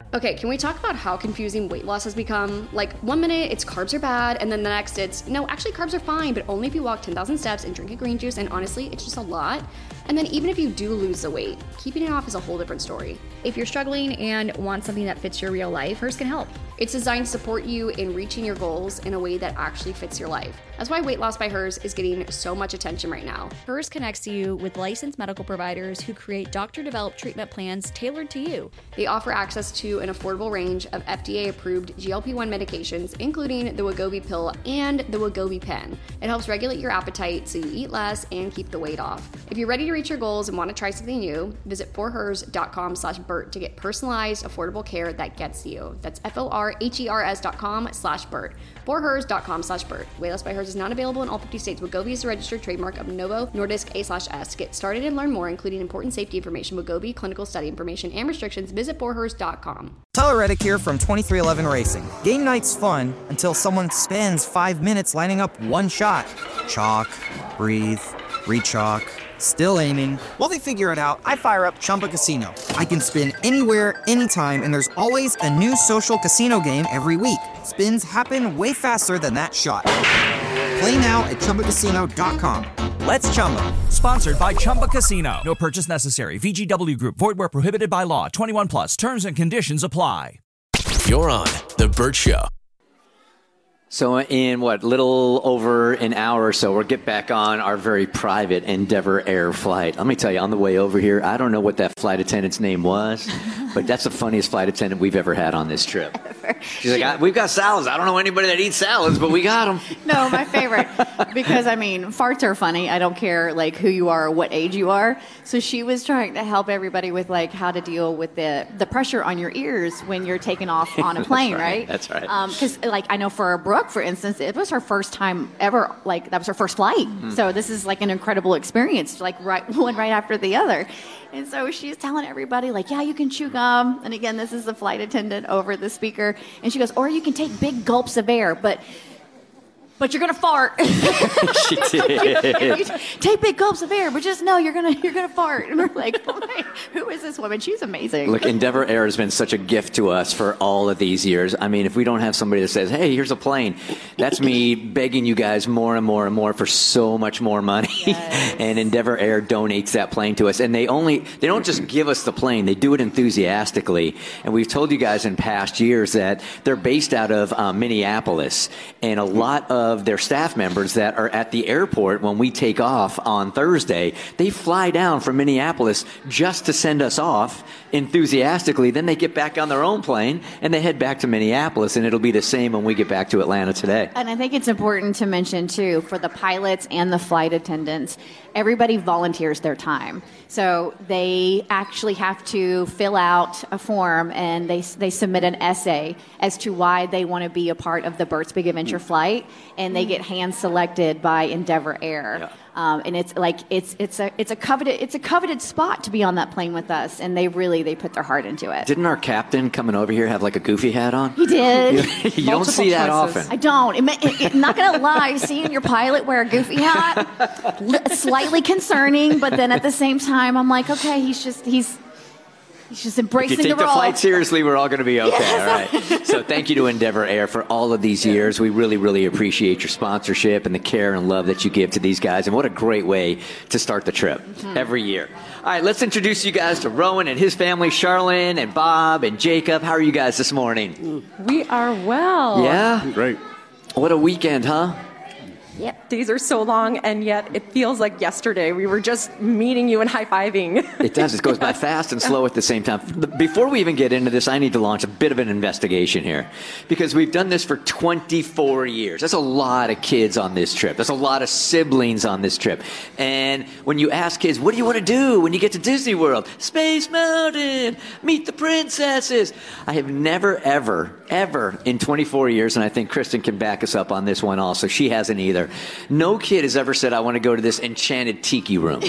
Okay, can we talk about how confusing weight loss has become? Like, 1 minute it's carbs are bad, and then the next it's, no, actually carbs are fine, but only if you walk 10,000 steps and drink a green juice, and honestly, it's just a lot. And then even if you do lose the weight, keeping it off is a whole different story. If you're struggling and want something that fits your real life, Hers can help. It's designed to support you in reaching your goals in a way that actually fits your life. That's why Weight Loss by Hers is getting so much attention right now. Hers connects you with licensed medical providers who create doctor-developed treatment plans tailored to you. They offer access to an affordable range of FDA-approved GLP-1 medications, including the Wegovy pill and the Wegovy pen. It helps regulate your appetite so you eat less and keep the weight off. If you're ready to reach your goals and want to try something new, visit forhers.com/Bert to get personalized, affordable care that gets you. That's forhers.com/Bert. forhers.com/Bert. Weight Loss by Hers is not available in all 50 states. Wegovy is a registered trademark of Novo Nordisk A/S. To get started and learn more, including important safety information, Wegovy, clinical study information, and restrictions, visit forhers.com. Tyler Reddick here from 2311 Racing. Game night's fun until someone spends 5 minutes lining up one shot. Chalk, breathe, re-chalk, still aiming. While they figure it out, I fire up Chumba Casino. I can spin anywhere, anytime, and there's always a new social casino game every week. Spins happen way faster than that shot. Play now at ChumbaCasino.com. Let's Chumba. Sponsored by Chumba Casino. No purchase necessary. VGW Group. Void where prohibited by law. 21 plus. Terms and conditions apply. You're on The Bert Show. So in little over an hour or so, we'll get back on our very private Endeavor Air flight. Let me tell you, on the way over here, I don't know what that flight attendant's name was, but that's the funniest flight attendant we've ever had on this trip. She's like, we've got salads. I don't know anybody that eats salads, but we got them. No, my favorite, because, farts are funny. I don't care, who you are or what age you are. So she was trying to help everybody with, how to deal with the pressure on your ears when you're taking off on a plane, right? That's right. Because, I know for Brooke, for instance, it was her first time ever, that was her first flight. Mm. So this is, an incredible experience, one right after the other. And so she's telling everybody, yeah, you can chew gum. And again, this is the flight attendant over the speaker. And she goes, or you can take big gulps of air, but you're gonna fart. She did. Take big gulps of air, but just know you're gonna fart. And we're like, oh my, who is this woman? She's amazing. Look, Endeavor Air has been such a gift to us for all of these years. If we don't have somebody that says, hey, here's a plane, that's me begging you guys more and more and more for so much more money. Yes. And Endeavor Air donates that plane to us. And they don't just give us the plane, they do it enthusiastically. And we've told you guys in past years that they're based out of Minneapolis, and a lot of their staff members that are at the airport when we take off on Thursday, they fly down from Minneapolis just to send us off enthusiastically. Then they get back on their own plane and they head back to Minneapolis, and it'll be the same when we get back to Atlanta today. And I think it's important to mention too, for the pilots and the flight attendants, everybody volunteers their time. So they actually have to fill out a form, and they submit an essay as to why they want to be a part of the Bert's Big Adventure flight, and they get hand selected by Endeavor Air. Yeah. And it's a coveted spot to be on that plane with us, and they put their heart into it. Didn't our captain coming over here have a goofy hat on? He did. You don't see that often. I don't. Not gonna lie, seeing your pilot wear a goofy hat, slightly concerning, but then at the same time, I'm like, okay, he's just embracing the role. If you take the flight seriously, we're all going to be okay. Yes. All right. So thank you to Endeavor Air for all of these years. We really, really appreciate your sponsorship and the care and love that you give to these guys. And what a great way to start the trip every year. All right, let's introduce you guys to Rowan and his family, Charlene and Bob and Jacob. How are you guys this morning? We are well. Yeah? Great. What a weekend, huh? Yep. Days are so long, and yet it feels like yesterday. We were just meeting you and high-fiving. It does. It goes by fast and slow at the same time. Before we even get into this, I need to launch a bit of an investigation here, because we've done this for 24 years. That's a lot of kids on this trip. That's a lot of siblings on this trip. And when you ask kids, what do you want to do when you get to Disney World? Space Mountain, meet the princesses. I have never, ever in 24 years, and I think Kristen can back us up on this one also. She hasn't either. No kid has ever said, I want to go to this enchanted tiki room.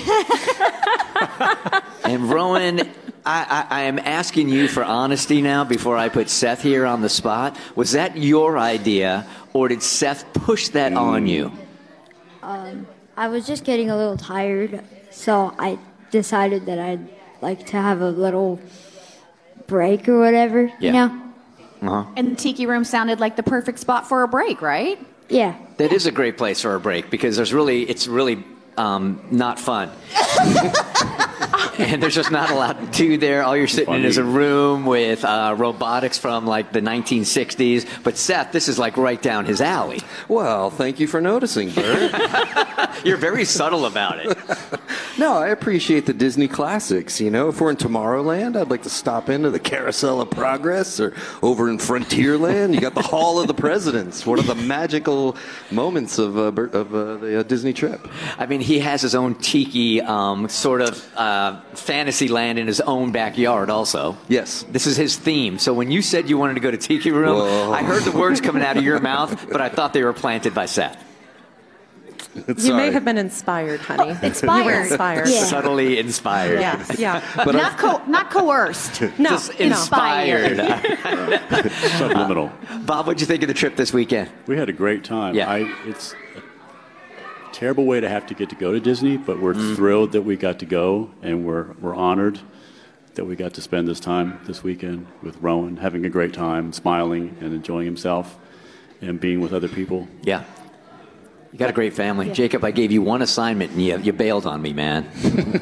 And Rowan, I am asking you for honesty now before I put Seth here on the spot. Was that your idea, or did Seth push that on you? I was just getting a little tired, so I decided that I'd like to have a little break or whatever, you know? Uh-huh. And the Tiki Room sounded like the perfect spot for a break, right? Yeah. That is a great place for a break because it's really not fun. And there's just not a lot to do there. All you're sitting in is a room with robotics from like the 1960s. But Seth, this is like right down his alley. Well, thank you for noticing, Bert. You're very subtle about it. No, I appreciate the Disney classics. You know, if we're in Tomorrowland, I'd like to stop into the Carousel of Progress, or over in Frontierland, you got the Hall of the Presidents. One of the magical moments of the Disney trip. I mean, he has his own tiki sort of fantasy land in his own backyard also. Yes. This is his theme. So when you said you wanted to go to Tiki Room, whoa, I heard the words coming out of your mouth, but I thought they were planted by Seth. You may have been inspired, honey. Inspired. You were inspired. Yeah. Subtly inspired. Yeah. But not coerced. No. Just inspired. Subliminal. Bob, what'd you think of the trip this weekend? We had a great time. Yeah. It's a terrible way to have to get to go to Disney, but we're thrilled that we got to go, and we're honored that we got to spend this time this weekend with Rowan, having a great time, smiling and enjoying himself and being with other people. Yeah. You got a great family. Yeah. Jacob, I gave you one assignment, and you bailed on me, man.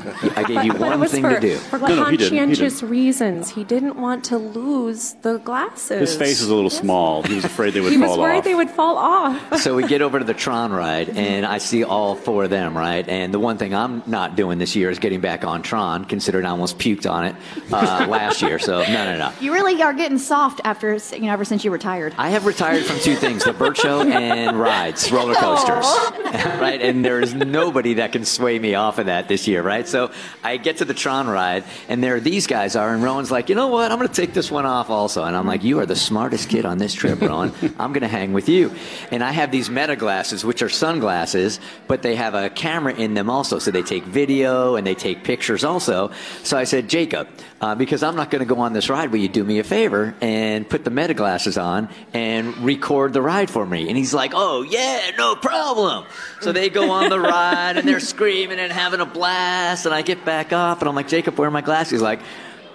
I gave you one thing to do. For conscientious reasons. He didn't want to lose the glasses. His face is a little small. He was afraid they would fall off. He was worried they would fall off. So we get over to the Tron ride, and I see all four of them, right? And the one thing I'm not doing this year is getting back on Tron, considering I almost puked on it last year. So, no. You really are getting soft ever since you retired. I have retired from two things, the Bert Show and rides, roller coasters. Right, and there is nobody that can sway me off of that this year, right? So I get to the Tron ride, and there these guys are, and Rowan's like, you know what, I'm going to take this one off also. And I'm like, you are the smartest kid on this trip, Rowan. I'm going to hang with you. And I have these Meta glasses, which are sunglasses, but they have a camera in them also, so they take video and they take pictures also. So I said, Jacob, because I'm not going to go on this ride, will you do me a favor and put the Meta glasses on and record the ride for me? And he's like, oh, yeah, no problem. So they go on the ride, and they're screaming and having a blast, and I get back off, and I'm like, Jacob, where are my glasses? He's like,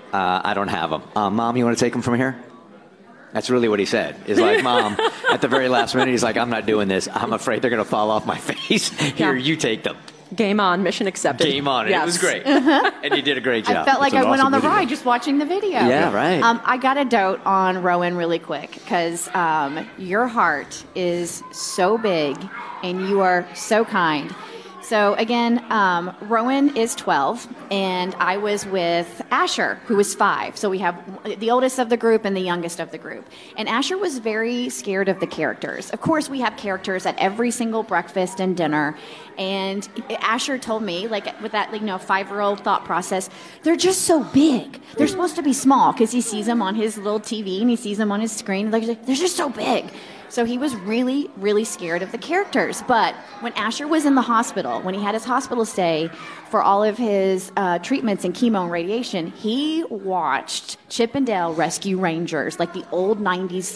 I don't have them. Mom, you want to take them from here? That's really what he said. He's like, Mom, at the very last minute, he's like, I'm not doing this. I'm afraid they're going to fall off my face. Here, you take them. Game on, mission accepted. Game on. Yes. It was great. And you did a great job. I felt like I went on the ride just watching the video. Yeah, right. I got to dote on Rowan really quick because your heart is so big and you are so kind. So again, Rowan is 12, and I was with Asher, who is 5. So we have the oldest of the group and the youngest of the group. And Asher was very scared of the characters. Of course, we have characters at every single breakfast and dinner. And Asher told me, like with that 5-year-old thought process, they're just so big. They're supposed to be small because he sees them on his little TV and he sees them on his screen. They're just so big. So he was really, really scared of the characters. But when Asher was in the hospital, when he had his hospital stay for all of his treatments and chemo and radiation, he watched Chip and Dale Rescue Rangers, like the old 90s,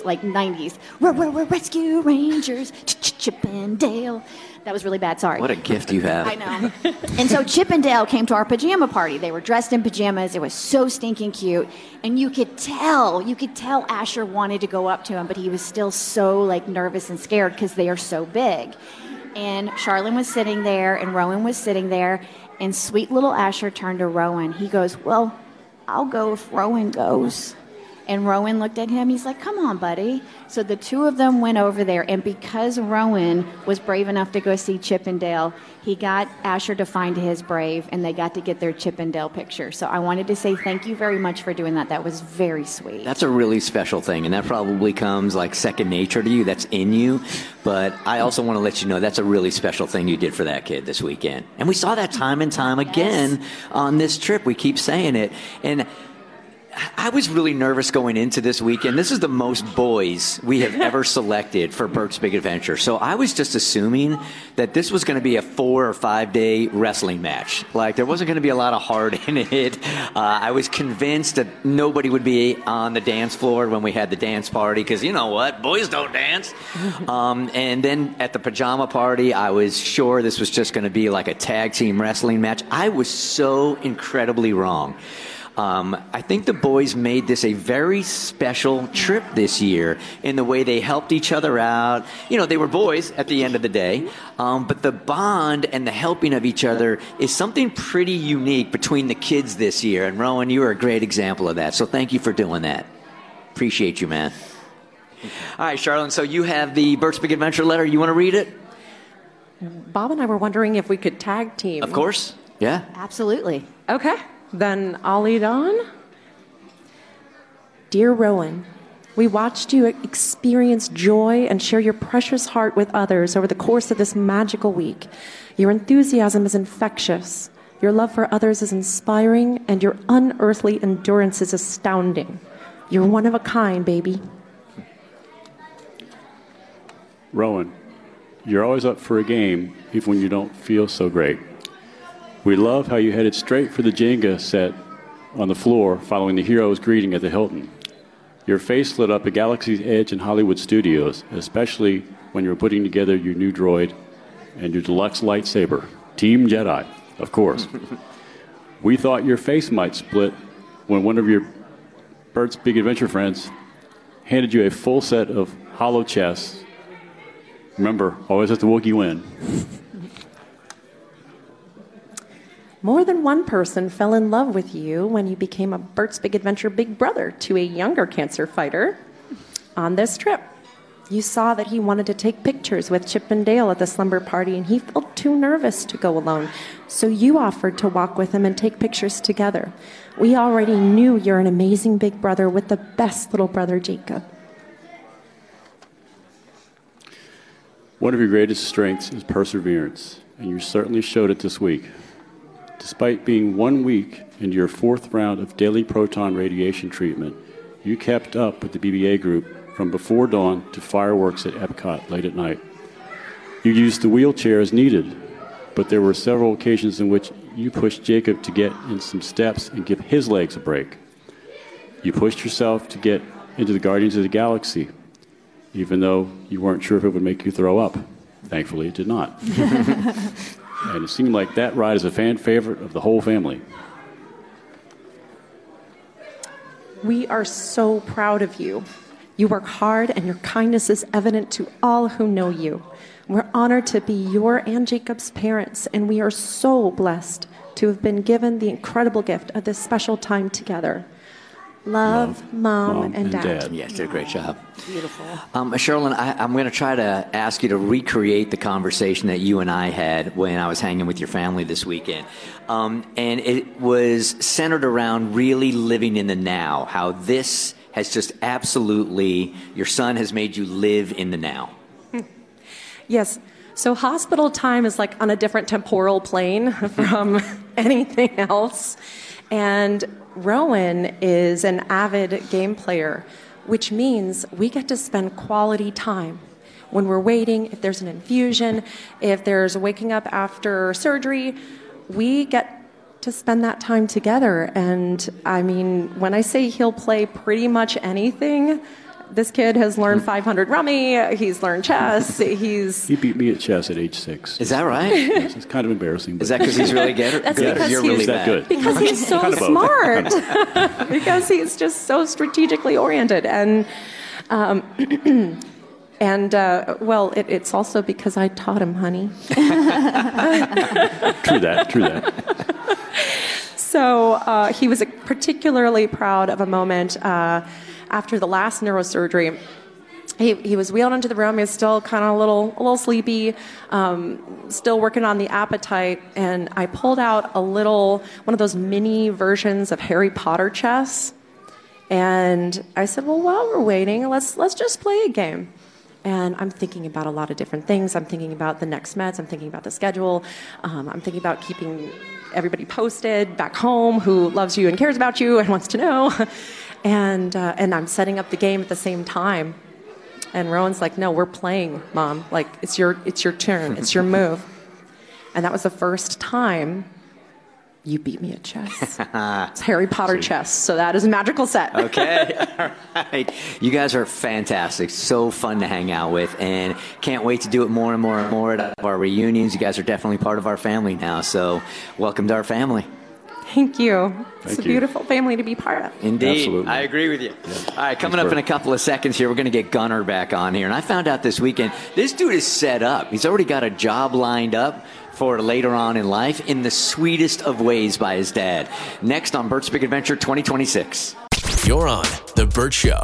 We're Rescue Rangers, Chip and Dale. That was really bad, sorry. What a gift you have. I know. And so Chip and Dale came to our pajama party. They were dressed in pajamas. It was so stinking cute. And you could tell Asher wanted to go up to him, but he was still so nervous and scared because they are so big. And Charlene was sitting there and Rowan was sitting there, and sweet little Asher turned to Rowan. He goes, well, I'll go if Rowan goes. And Rowan looked at him. He's like, come on, buddy. So the two of them went over there. And because Rowan was brave enough to go see Chip and Dale, he got Asher to find his brave, and they got to get their Chip and Dale picture. So I wanted to say thank you very much for doing that. That was very sweet. That's a really special thing, and that probably comes like second nature to you. That's in you. But I also want to let you know that's a really special thing you did for that kid this weekend. And we saw that time and time again on this trip. We keep saying it. And I was really nervous going into this weekend. This is the most boys we have ever selected for Bert's Big Adventure. So I was just assuming that this was going to be a 4 or 5 day wrestling match. There wasn't going to be a lot of heart in it. I was convinced that nobody would be on the dance floor when we had the dance party, because you know what? Boys don't dance. And then at the pajama party, I was sure this was just going to be like a tag team wrestling match. I was so incredibly wrong. I think the boys made this a very special trip this year in the way they helped each other out. You know, they were boys at the end of the day, but the bond and the helping of each other is something pretty unique between the kids this year. And Rowan, you are a great example of that. So thank you for doing that. Appreciate you, man. All right, Charlene, so you have the Bert's Big Adventure letter. You want to read it? Bob and I were wondering if we could tag team. Of course. Yeah. Absolutely. Okay, then I'll lead on. Dear Rowan, we watched you experience joy and share your precious heart with others over the course of this magical week. Your enthusiasm is infectious. Your love for others is inspiring, and your unearthly endurance is astounding. You're one of a kind, baby. Rowan, you're always up for a game, even when you don't feel so great. We love how you headed straight for the Jenga set on the floor following the hero's greeting at the Hilton. Your face lit up at Galaxy's Edge in Hollywood Studios, especially when you were putting together your new droid and your deluxe lightsaber. Team Jedi, of course. We thought your face might split when one of your Bert's Big Adventure friends handed you a full set of hollow chests. Remember, always let the Wookiee win. More than one person fell in love with you when you became a Bert's Big Adventure big brother to a younger cancer fighter on this trip. You saw that he wanted to take pictures with Chip and Dale at the slumber party, and he felt too nervous to go alone. So you offered to walk with him and take pictures together. We already knew you're an amazing big brother with the best little brother, Jacob. One of your greatest strengths is perseverance, and you certainly showed it this week. Despite being 1 week into your 4th round of daily proton radiation treatment, you kept up with the BBA group from before dawn to fireworks at Epcot late at night. You used the wheelchair as needed, but there were several occasions in which you pushed Jacob to get in some steps and give his legs a break. You pushed yourself to get into the Guardians of the Galaxy, even though you weren't sure if it would make you throw up. Thankfully, it did not. And it seemed like that ride is a fan favorite of the whole family. We are so proud of you. You work hard, and your kindness is evident to all who know you. We're honored to be your and Jacob's parents, and we are so blessed to have been given the incredible gift of this special time together. Love, Mom and Dad. Yes, did a great job. Beautiful. Charlene, I'm going to try to ask you to recreate the conversation that you and I had when I was hanging with your family this weekend. And it was centered around really living in the now, how this has just absolutely, your son has made you live in the now. Yes. So hospital time is like on a different temporal plane from anything else. And Rowan is an avid game player, which means we get to spend quality time when we're waiting, if there's an infusion, if there's waking up after surgery, we get to spend that time together. And I mean, when I say he'll play pretty much anything, this kid has learned 500 rummy, he's learned chess, He beat me at chess at age 6. Is that right? Yes, it's kind of embarrassing. Is that because he's really good? That's good because you're he's really that bad? good. Because he's so Kind of both. smart. Because he's just so strategically oriented. And, well, it's also because I taught him, honey. True that. So he was particularly proud of a moment after the last neurosurgery. He was wheeled into the room. He was still kind of a little sleepy, still working on the appetite. And I pulled out one of those mini versions of Harry Potter chess. And I said, well, while we're waiting, let's just play a game. And I'm thinking about a lot of different things. I'm thinking about the next meds. I'm thinking about the schedule. I'm thinking about keeping everybody posted back home who loves you and cares about you and wants to know. And I'm setting up the game at the same time. And Rowan's like, no, we're playing, Mom. Like, it's your turn. It's your move. And that was the first time you beat me at chess. It's Harry Potter chess. So that is a magical set. Okay. All right. You guys are fantastic. So fun to hang out with. And can't wait to do it more and more and more at our reunions. You guys are definitely part of our family now. So welcome to our family. Thank you. It's Thank a you. beautiful family to be part of. Indeed. Absolutely. I agree with you. All right, coming up in a couple of seconds here, we're going to get Gunnar back on here. And I found out this weekend, this dude is set up. He's already got a job lined up for later on in life in the sweetest of ways by his dad. Next on Bert's Big Adventure 2026. You're on The Bert Show.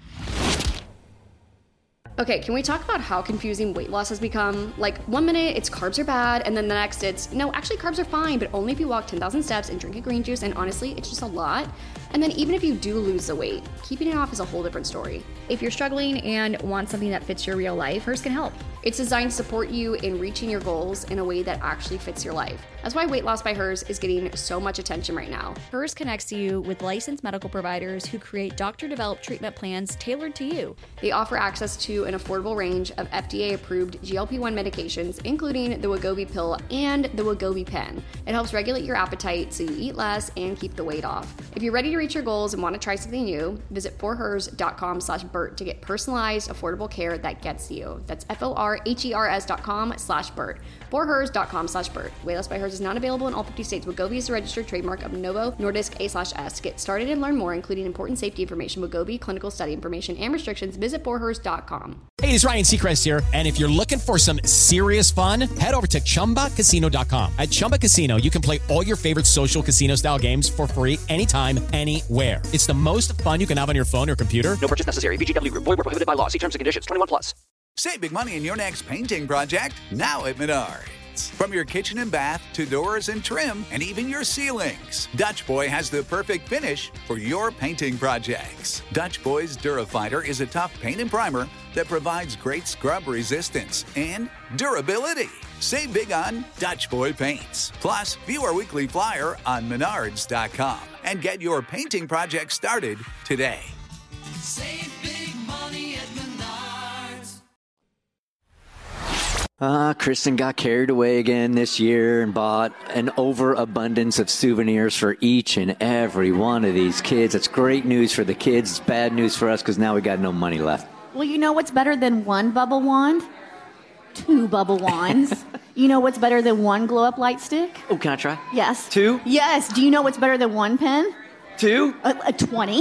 Okay, can we talk about how confusing weight loss has become? Like, 1 minute it's carbs are bad, and then the next it's, no, actually carbs are fine, but only if you walk 10,000 steps and drink a green juice, and honestly, it's just a lot. And then even if you do lose the weight, keeping it off is a whole different story. If you're struggling and want something that fits your real life, Hers can help. It's designed to support you in reaching your goals in a way that actually fits your life. That's why Weight Loss by Hers is getting so much attention right now. Hers connects you with licensed medical providers who create doctor-developed treatment plans tailored to you. They offer access to an affordable range of FDA-approved GLP-1 medications, including the Wegovy pill and the Wegovy pen. It helps regulate your appetite so you eat less and keep the weight off. If you're ready to reach your goals and want to try something new, visit forhers.com/Bert to get personalized, affordable care that gets you. That's forhers.com/Bert. forhers.com/Bert. Weight Loss by Hers is not available in all 50 states. Wegovy is a registered trademark of Novo Nordisk A/S. Get started and learn more, including important safety information, Wegovy, clinical study information, and restrictions. Visit forhers.com. Hey, it's Ryan Seacrest here. And if you're looking for some serious fun, head over to ChumbaCasino.com. At Chumba Casino, you can play all your favorite social casino-style games for free anytime, anywhere. It's the most fun you can have on your phone or computer. No purchase necessary. VGW Group. Void where prohibited by law. See terms and conditions. 21+. Save big money in your next painting project now at Menards. From your kitchen and bath to doors and trim and even your ceilings, Dutch Boy has the perfect finish for your painting projects. Dutch Boy's Durafighter is a tough paint and primer that provides great scrub resistance and durability. Save big on Dutch Boy paints. Plus, view our weekly flyer on Menards.com and get your painting project started today. Save big money at Menards. Kristen got carried away again this year and bought an overabundance of souvenirs for each and every one of these kids. It's great news for the kids. It's bad news for us because now we got no money left. Well, you know what's better than one bubble wand? 2 bubble wands. You know what's better than 1 glow-up light stick? Oh, can I try? Yes. 2? Yes. Do you know what's better than 1 pen? 2? A 20.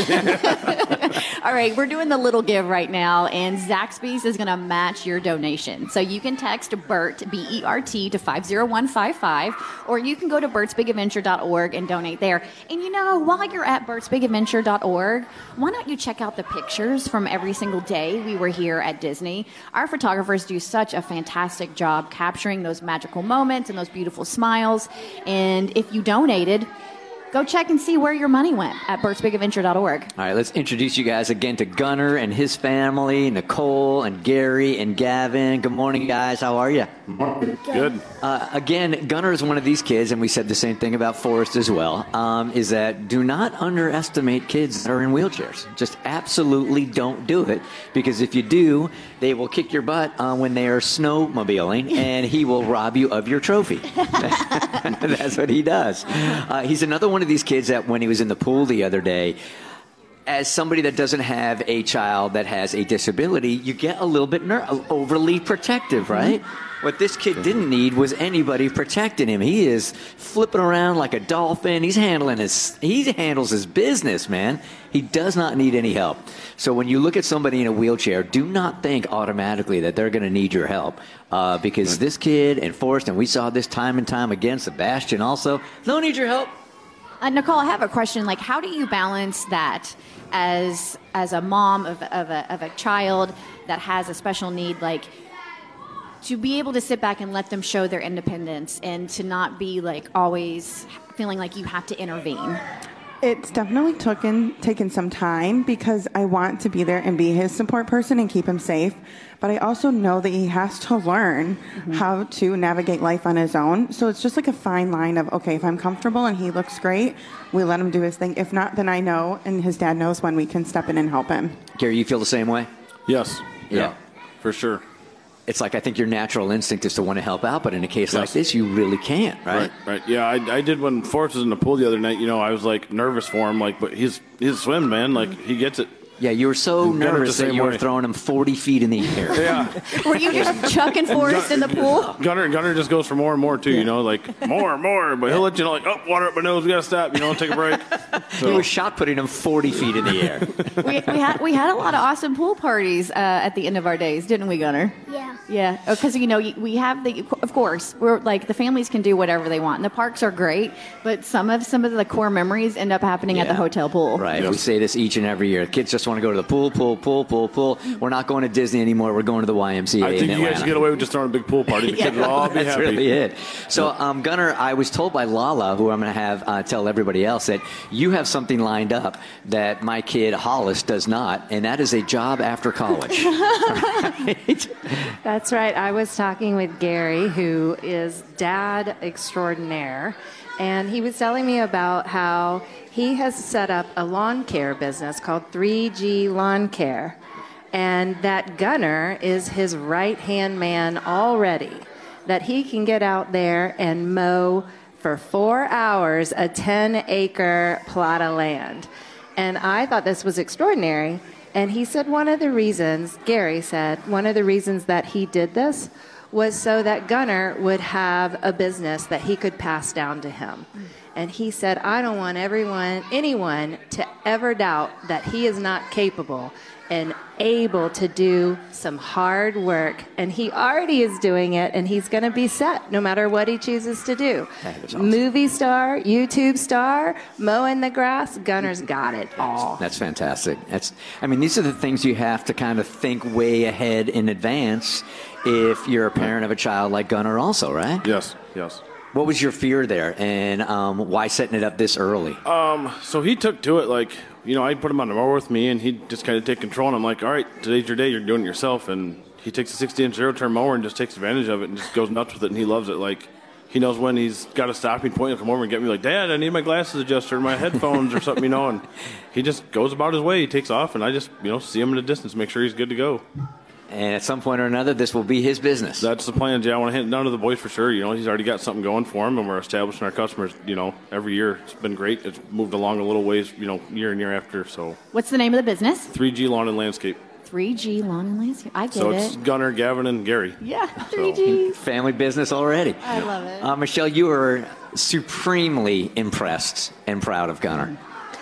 All right, we're doing the little give right now, and Zaxby's is going to match your donation. So you can text BERT, B-E-R-T, to 50155, or you can go to bertsbigadventure.org and donate there. And you know, while you're at bertsbigadventure.org, why don't you check out the pictures from every single day we were here at Disney? Our photographers do such a fantastic job capturing those magical moments and those beautiful smiles. And if you donated, go check and see where your money went at bertsbigadventure.org. All right, let's introduce you guys again to Gunnar and his family, Nicole and Gary and Gavin. Good morning, guys. How are you? Good. Again, Gunnar is one of these kids, and we said the same thing about Forrest as well, is that do not underestimate kids that are in wheelchairs. Just absolutely don't do it, because if you do, they will kick your butt when they are snowmobiling, and he will rob you of your trophy. That's what he does. He's another one of these kids that when he was in the pool the other day, as somebody that doesn't have a child that has a disability, you get a little bit overly protective, right? Mm-hmm. What this kid didn't need was anybody protecting him. He is flipping around like a dolphin. He handles his business, man. He does not need any help. So when you look at somebody in a wheelchair, do not think automatically that they're going to need your help. Because this kid and Forrest, and we saw this time and time again, Sebastian also, don't need your help. Nicole, I have a question. Like, how do you balance that as a mom of a child that has a special need, like, to be able to sit back and let them show their independence and to not be, like, always feeling like you have to intervene? It's definitely taken some time because I want to be there and be his support person and keep him safe. But I also know that he has to learn how to navigate life on his own. So it's just like a fine line of, okay, if I'm comfortable and he looks great, we let him do his thing. If not, then I know, and his dad knows when we can step in and help him. Gary, you feel the same way? Yes. Yeah. For sure. It's like I think your natural instinct is to want to help out, but in a case like this, you really can't, right? Right. Yeah, I did when Forrest was in the pool the other night. You know, I was like nervous for him, like, but he's a swim man, like he gets it. Yeah, you were so Gunner nervous the that same you were way. throwing him 40 feet in the air. Yeah. Were you just chucking Forrest in the pool? Gunner just goes for more and more too. You know, like more, but he'll let you know, like, oh, water up my nose, we gotta stop. You know, take a break. He was shot putting him 40 feet in the air. we had a lot of awesome pool parties at the end of our days, didn't we, Gunner? Yeah. Yeah, because we have of course, we're like the families can do whatever they want. And the parks are great, but some of the core memories end up happening at the hotel pool. Right. We say this each and every year. Kids just want to go to the pool. We're not going to Disney anymore. We're going to the YMCA. I think in you Atlanta. guys get away with just throwing a big pool party. The kids will all be That's happy. really it. So, Gunner, I was told by Lala, who I'm going to have tell everybody else, that you have something lined up that my kid Hollis does not, and that is a job after college. That's right. I was talking with Gary, who is dad extraordinaire, and he was telling me about how he has set up a lawn care business called 3G Lawn Care, and that Gunner is his right-hand man already, that he can get out there and mow for 4 hours a 10-acre plot of land. And I thought this was extraordinary. And he said Gary said, one of the reasons that he did this was so that Gunner would have a business that he could pass down to him. And he said, I don't want anyone to ever doubt that he is not capable and able to do some hard work. And he already is doing it, and he's going to be set no matter what he chooses to do. Awesome. Movie star, YouTube star, mowing the grass, Gunner's got it all. That's fantastic. These are the things you have to kind of think way ahead in advance if you're a parent of a child like Gunner also, right? Yes. What was your fear there, and why setting it up this early? So he took to it like, I put him on the mower with me, and he'd just kind of take control, and I'm like, all right, today's your day, you're doing it yourself. And he takes a 60-inch zero-turn mower and just takes advantage of it and just goes nuts with it, and he loves it. Like, he knows when he's got a stopping point. He'll come over and get me like, Dad, I need my glasses adjusted or my headphones or something, and he just goes about his way. He takes off, and I just, see him in the distance, make sure he's good to go. And at some point or another, this will be his business. That's the plan, Jay. I want to hand it down to the boys for sure. He's already got something going for him, and we're establishing our customers, every year. It's been great. It's moved along a little ways, year and year after. So. What's the name of the business? 3G Lawn and Landscape. 3G Lawn and Landscape. I get it. So it's Gunner, Gavin, and Gary. Yeah, 3G. Family business already. I love it. Michelle, you were supremely impressed and proud of Gunner.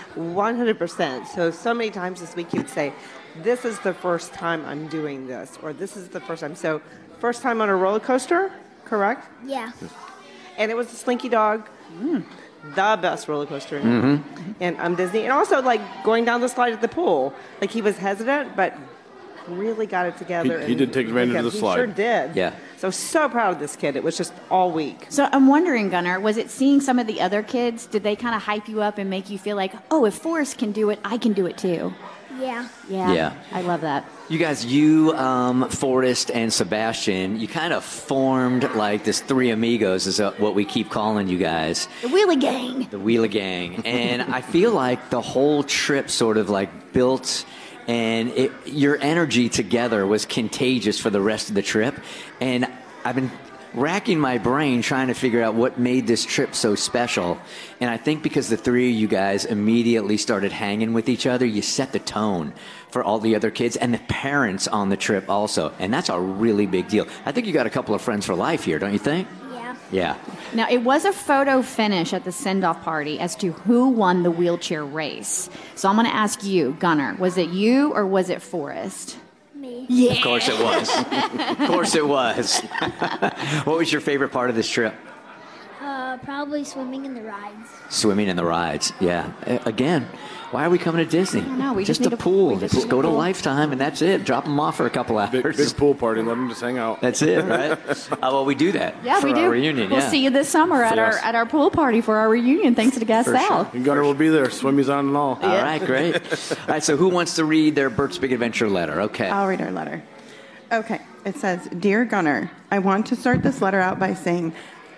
100%. So many times this week you'd say, this is the first time I'm doing this, or this is the first time. So first time on a roller coaster, correct? Yeah. And it was the Slinky Dog, the best roller coaster in Disney. And also, like, going down the slide at the pool. Like, he was hesitant, but really got it together. He did take advantage of the slide. He sure did. Yeah. So proud of this kid. It was just all week. So I'm wondering, Gunner, was it seeing some of the other kids? Did they kind of hype you up and make you feel like, oh, if Forrest can do it, I can do it too? Yeah. I love that. You guys, Forrest and Sebastian, you kind of formed like this three amigos is what we keep calling you guys. The Wheeler Gang. The Wheeler Gang. And I feel like the whole trip sort of like built, and your energy together was contagious for the rest of the trip. And I've been racking my brain trying to figure out what made this trip so special. And I think because the three of you guys immediately started hanging with each other, you set the tone for all the other kids and the parents on the trip also. And that's a really big deal. I think you got a couple of friends for life here, don't you think? Yeah. Now, it was a photo finish at the send-off party as to who won the wheelchair race. So I'm going to ask you, Gunner, was it you or was it Forrest? Me. Yeah. Of course it was. Of course it was. What was your favorite part of this trip? Probably swimming in the rides. Swimming in the rides, yeah. Again, why are we coming to Disney? No, we just need a pool. Just go to Lifetime, and that's it. Drop them off for a couple hours. Big pool party. Let them just hang out. That's it, right? Well, we do that. Yeah, for we do. Our reunion. We'll yeah. see you this summer at Yes. our pool party for our reunion, thanks to Gas For South. And Gunner will be there. Swimmies on and all. All right, great. All right, so who wants to read their Bert's Big Adventure letter? Okay. I'll read our letter. Okay, it says, Dear Gunner, I want to start this letter out by saying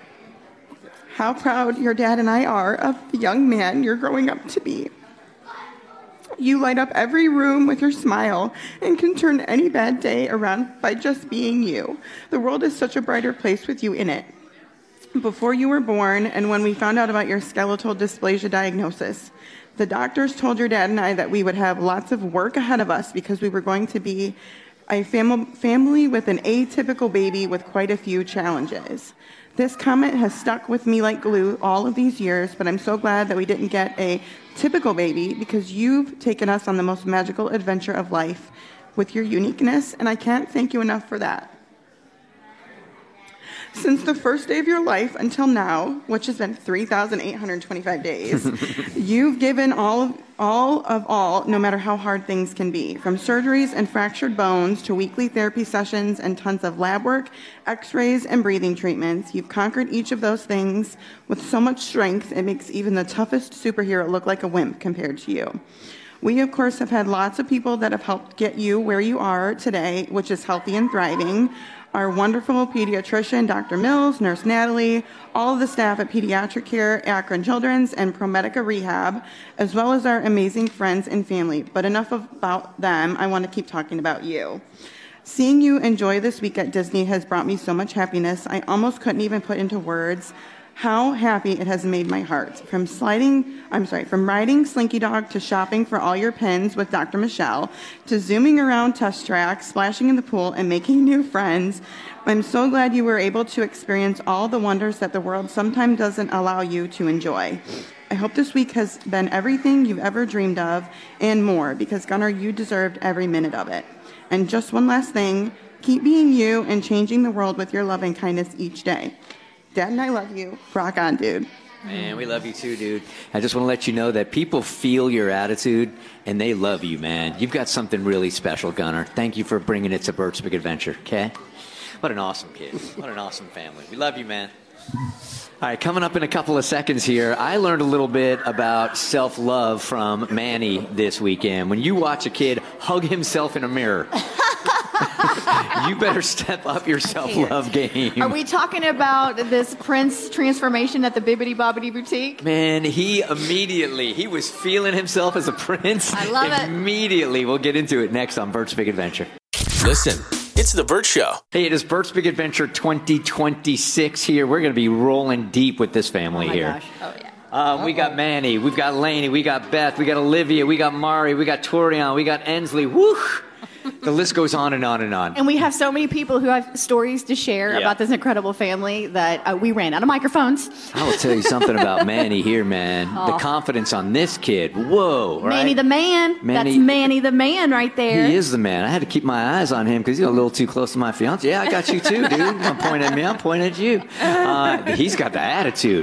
how proud your dad and I are of the young man you're growing up to be. You light up every room with your smile and can turn any bad day around by just being you. The world is such a brighter place with you in it. Before you were born and when we found out about your skeletal dysplasia diagnosis, The doctors told your dad and I that we would have lots of work ahead of us because we were going to be a family with an atypical baby with quite a few challenges. This comment has stuck with me like glue all of these years, but I'm so glad that we didn't get a typical baby because you've taken us on the most magical adventure of life with your uniqueness, and I can't thank you enough for that. Since the first day of your life until now, which has been 3,825 days, you've given all, no matter how hard things can be. From surgeries and fractured bones to weekly therapy sessions and tons of lab work, x-rays, and breathing treatments, you've conquered each of those things with so much strength it makes even the toughest superhero look like a wimp compared to you. We, of course, have had lots of people that have helped get you where you are today, which is healthy and thriving. Our wonderful pediatrician, Dr. Mills, Nurse Natalie, all of the staff at Pediatric Care, Akron Children's, and ProMedica Rehab, as well as our amazing friends and family. But enough about them. I want to keep talking about you. Seeing you enjoy this week at Disney has brought me so much happiness. I almost couldn't even put into words how happy it has made my heart. From riding Slinky Dog to shopping for all your pins with Dr. Michelle, to zooming around Test Track, splashing in the pool, and making new friends. I'm so glad you were able to experience all the wonders that the world sometimes doesn't allow you to enjoy. I hope this week has been everything you've ever dreamed of and more, because Gunnar, you deserved every minute of it. And just one last thing, keep being you and changing the world with your love and kindness each day. Dad and I love you. Rock on, dude. Man, we love you too, dude. I just want to let you know that people feel your attitude, and they love you, man. You've got something really special, Gunnar. Thank you for bringing it to Bert's Big Adventure, okay? What an awesome kid. What an awesome family. We love you, man. All right, coming up in a couple of seconds here, I learned a little bit about self-love from Manny this weekend. When you watch a kid hug himself in a mirror, you better step up your self-love game. Are we talking about this Prince transformation at the Bibbidi Bobbidi Boutique? Man, he was feeling himself as a prince. I love it. Immediately. We'll get into it next on Bert's Big Adventure. Listen, it's The Bert Show. Hey, it is Bert's Big Adventure 2026 here. We're going to be rolling deep with this family here. Gosh. Oh, yeah. We got Manny, we've got Lainey, we got Beth, we got Olivia, we got Mari, we got Torian, we got Ensley. Woo! The list goes on and on and on. And we have so many people who have stories to share about this incredible family that we ran out of microphones. I will tell you something about Manny here, man. The confidence on this kid. Whoa, right? Manny the man. That's Manny the man right there. He is the man. I had to keep my eyes on him because he's a little too close to my fiance. Yeah, I got you too, dude. Don't point at me. I'm pointing at you. He's got the attitude.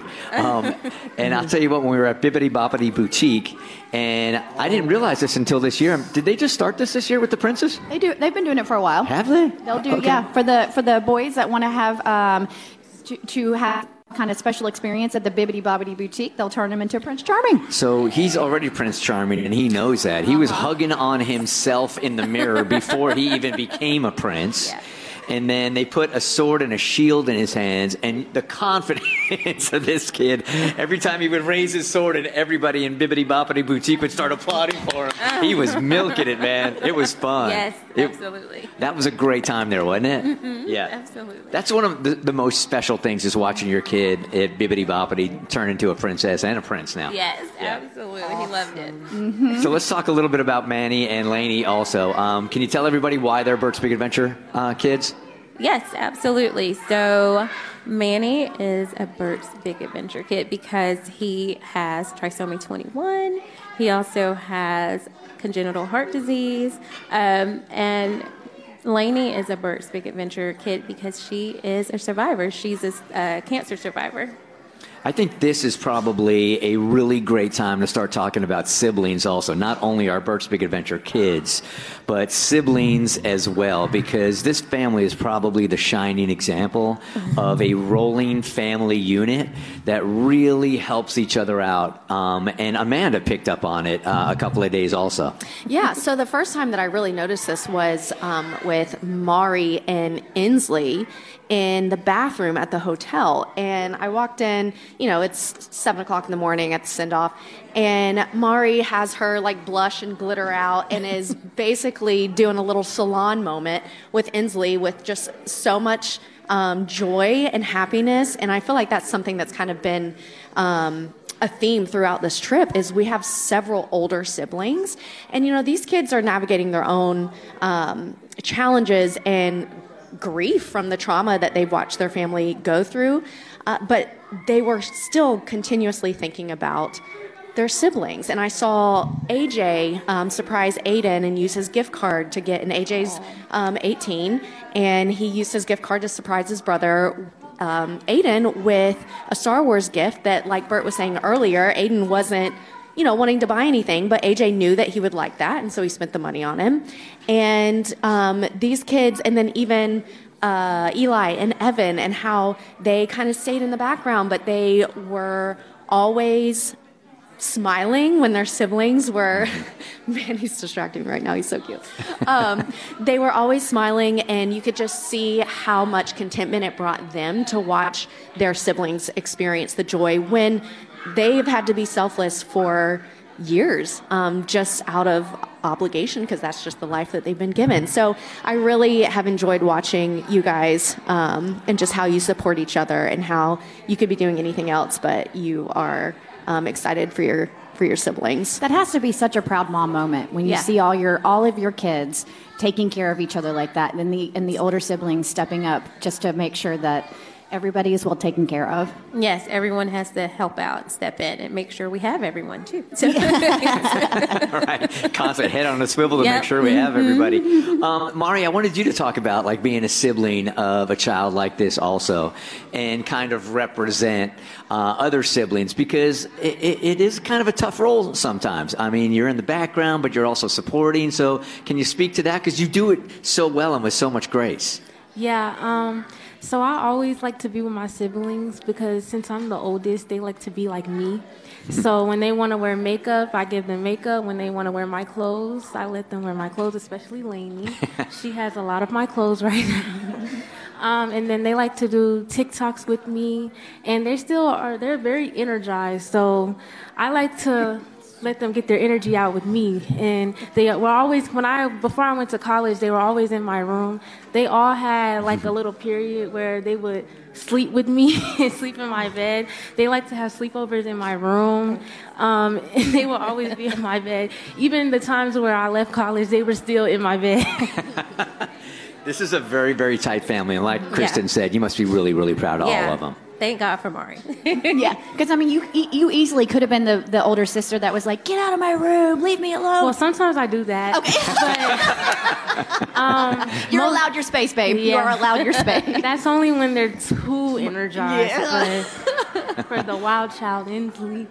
And I'll tell you what, when we were at Bibbidi Bobbidi Boutique, and I didn't realize this until this year. Did they just start this year with the Princes? They do. They've been doing it for a while. Have they? They'll do, yeah. For the boys that want to have to have kind of special experience at the Bibbidi Bobbidi Boutique, they'll turn him into Prince Charming. So he's already Prince Charming, and he knows that. He was hugging on himself in the mirror before he even became a prince. Yeah. And then they put a sword and a shield in his hands, and the confidence of this kid, every time he would raise his sword and everybody in Bibbidi Bobbidi Boutique would start applauding for him. He was milking it, man. It was fun. Yes, absolutely. That was a great time there, wasn't it? Mm-hmm, yeah. Absolutely. That's one of the most special things is watching your kid at Bibbidi Bobbidi turn into a princess and a prince now. Yes, absolutely. Awesome. He loved it. Mm-hmm. So let's talk a little bit about Manny and Lainey also. Can you tell everybody why they're Bert's Big Adventure kids? Yes, absolutely. So Manny is a Bert's Big Adventure kid because he has trisomy 21. He also has congenital heart disease. And Lainey is a Bert's Big Adventure kid because she is a survivor. She's a cancer survivor. I think this is probably a really great time to start talking about siblings also. Not only our Bert's Big Adventure kids, but siblings as well, because this family is probably the shining example of a rolling family unit that really helps each other out. And Amanda picked up on it a couple of days also. Yeah, so the first time that I really noticed this was with Mari and Ensley in the bathroom at the hotel. And I walked in, it's 7 o'clock in the morning at the send-off, and Mari has her blush and glitter out and is basically doing a little salon moment with Ensley with just so much joy and happiness. And I feel like that's something that's kind of been a theme throughout this trip is we have several older siblings, and these kids are navigating their own challenges and grief from the trauma that they've watched their family go through, but they were still continuously thinking about their siblings. And I saw AJ surprise Aiden and use his gift card to get, and AJ's 18, and he used his gift card to surprise his brother Aiden with a Star Wars gift that, like Bert was saying earlier, Aiden wasn't wanting to buy anything, but AJ knew that he would like that, and so he spent the money on him. And these kids, and then even Eli and Evan, and how they kind of stayed in the background, but they were always smiling when their siblings were man, he's distracting me right now, he's so cute. They were always smiling, and you could just see how much contentment it brought them to watch their siblings experience the joy when they've had to be selfless for years, just out of obligation, because that's just the life that they've been given. So I really have enjoyed watching you guys, and just how you support each other, and how you could be doing anything else, but you are excited for your siblings. That has to be such a proud mom moment when you see all of your kids taking care of each other like that, and the older siblings stepping up just to make sure that everybody is well taken care of. Yes, everyone has to help out, step in, and make sure we have everyone, too. So. All right. Constant head on a swivel to make sure we have everybody. Mari, I wanted you to talk about like being a sibling of a child like this also, and kind of represent other siblings, because it is kind of a tough role sometimes. I mean, you're in the background, but you're also supporting. So can you speak to that? Because you do it so well and with so much grace. Yeah, so I always like to be with my siblings, because since I'm the oldest, they like to be like me. So when they want to wear makeup, I give them makeup. When they want to wear my clothes, I let them wear my clothes, especially Lainey. She has a lot of my clothes right now. And then they like to do TikToks with me, and they're very energized. So I like to let them get their energy out with me. And they were always, before I went to college, they were always in my room. They all had like a little period where they would sleep with me and sleep in my bed. They like to have sleepovers in my room. And they will always be in my bed. Even the times where I left college, they were still in my bed. This is a very, very tight family. And like Kristen said, you must be really, really proud of all of them. Thank God for Mari. Yeah, because I mean, you easily could have been the older sister that was like, "Get out of my room, leave me alone." Well, sometimes I do that. Okay, you're allowed your space, babe. You are allowed your space. That's only when they're too energized. Yeah. For the wild child, Inslee.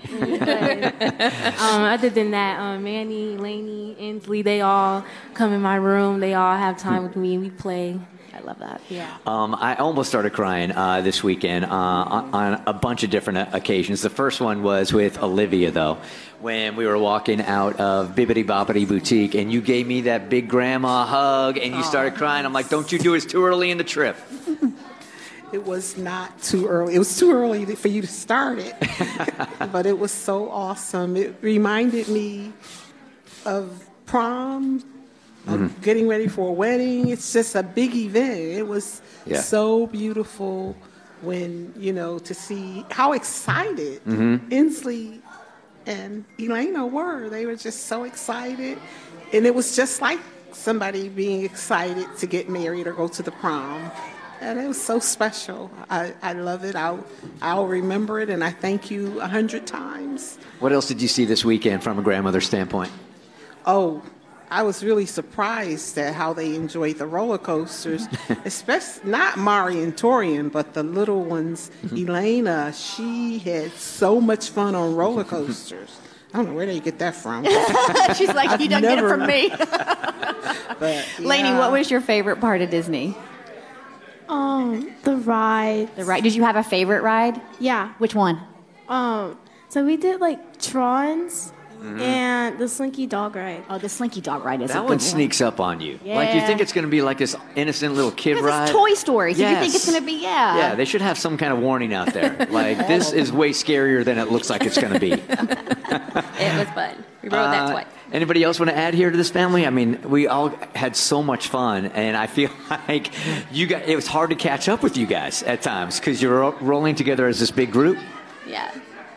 Other than that, Manny, Lainey, Inslee, they all come in my room. They all have time with me. We play. I love that. Yeah. I almost started crying this weekend on a bunch of different occasions. The first one was with Olivia, though, when we were walking out of Bibbidi Bobbidi Boutique, and you gave me that big grandma hug, and you started crying. I'm like, don't you do it. It's too early in the trip. It was not too early. It was too early for you to start it. But it was so awesome. It reminded me of prom, of getting ready for a wedding. It's just a big event. It was so beautiful when, to see how excited Inslee and Elena were. They were just so excited. And it was just like somebody being excited to get married or go to the prom. And it was so special. I love it. I'll remember it, and I thank you 100 times. What else did you see this weekend from a grandmother's standpoint? Oh, I was really surprised at how they enjoyed the roller coasters, especially not Mari and Torian, but the little ones. Elena, she had so much fun on roller coasters. I don't know where they get that from. She's like, you don't get it from me. But, Lainey, what was your favorite part of Disney? The ride. The ride. Did you have a favorite ride? Yeah. Which one? So we did like Tron's and the Slinky Dog ride. Oh, the Slinky Dog ride is a that good one sneaks up on you. Yeah. Like you think it's going to be like this innocent little kid ride. It's Toy Story, so you think it's going to be, Yeah, they should have some kind of warning out there. Like, this is way scarier than it looks like it's going to be. It was fun. We rode that twice. Anybody else want to add here to this family? I mean, we all had so much fun, and I feel like it was hard to catch up with you guys at times because you're rolling together as this big group. Yeah.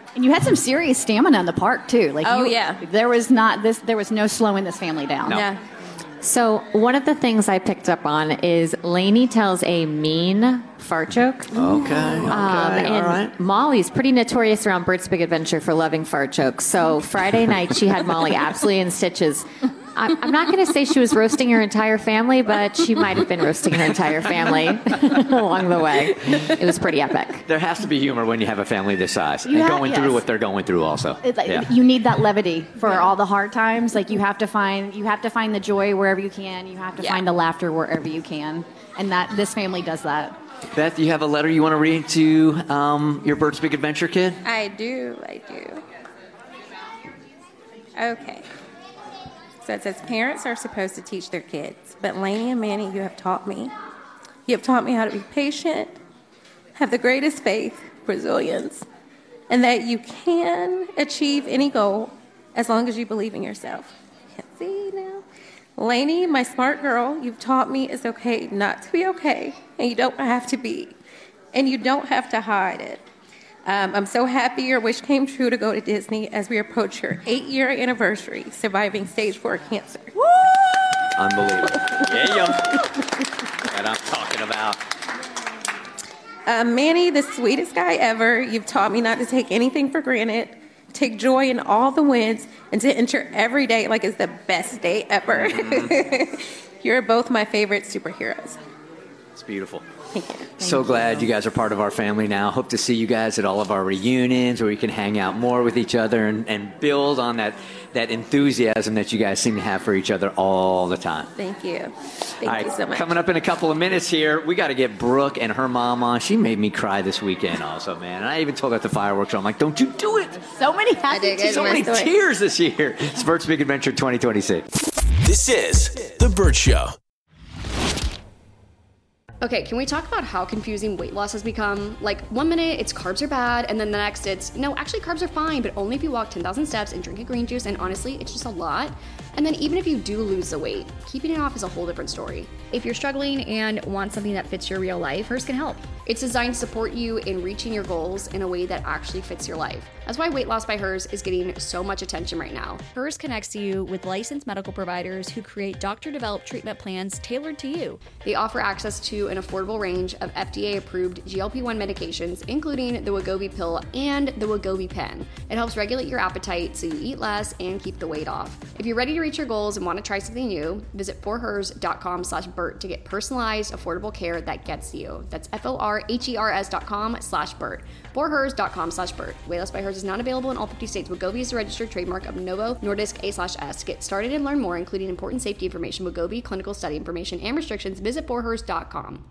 And you had some serious stamina in the park too. Like, yeah. There was no slowing this family down. No. Yeah. So one of the things I picked up on is Lainey tells a mean fart joke. Okay. And all right. Molly's pretty notorious around Bert's Big Adventure for loving fart jokes. So Friday night, she had Molly absolutely in stitches. I'm not going to say she was roasting her entire family, but she might have been roasting her entire family along the way. It was pretty epic. There has to be humor when you have a family this size and going through what they're going through also. You need that levity for all the hard times. Like you have to find the joy wherever you can. You have to find the laughter wherever you can. And this family does that. Beth, you have a letter you want to read to your Bert's Big Adventure kid? I do. Okay. So it says, parents are supposed to teach their kids, but Lainey and Manny, you have taught me. You have taught me how to be patient, have the greatest faith, resilience, and that you can achieve any goal as long as you believe in yourself. Can't see now. Lainey, my smart girl, you've taught me it's okay not to be okay, and you don't have to be, and you don't have to hide it. I'm so happy your wish came true to go to Disney as we approach your 8-year anniversary, surviving stage 4 cancer. Woo! Unbelievable. Yeah. What I'm talking about. Manny, the sweetest guy ever. You've taught me not to take anything for granted, take joy in all the wins, and to enter every day like it's the best day ever. You're both my favorite superheroes. It's beautiful. So glad you guys are part of our family now. Hope to see you guys at all of our reunions where we can hang out more with each other and build on that enthusiasm that you guys seem to have for each other all the time. Thank you. Thank you so much. Coming up in a couple of minutes here, we got to get Brooke and her mom on. She made me cry this weekend also, man. And I even told her at the fireworks show, I'm like, don't you do it. So many tears this year. It's Bert's Big Adventure 2026. This is The Bert Show. Okay, can we talk about how confusing weight loss has become? Like, one minute it's carbs are bad, and then the next it's, no, actually carbs are fine, but only if you walk 10,000 steps and drink a green juice, and honestly, it's just a lot. And then even if you do lose the weight, keeping it off is a whole different story. If you're struggling and want something that fits your real life, Hers can help. It's designed to support you in reaching your goals in a way that actually fits your life. That's why Weight Loss by Hers is getting so much attention right now. Hers connects you with licensed medical providers who create doctor-developed treatment plans tailored to you. They offer access to an affordable range of FDA-approved GLP-1 medications, including the Wegovy pill and the Wegovy pen. It helps regulate your appetite so you eat less and keep the weight off. If you're ready to reach your goals and want to try something new, visit forhers.com/Bert to get personalized, affordable care that gets you. That's forhers.com/Bert. forhers.com/Bert. Weight Loss by Hers is not available in all 50 states. Wegovy is a registered trademark of Novo Nordisk A/S. Get started and learn more, including important safety information, Wegovy, clinical study information, and restrictions. Visit forhers.com.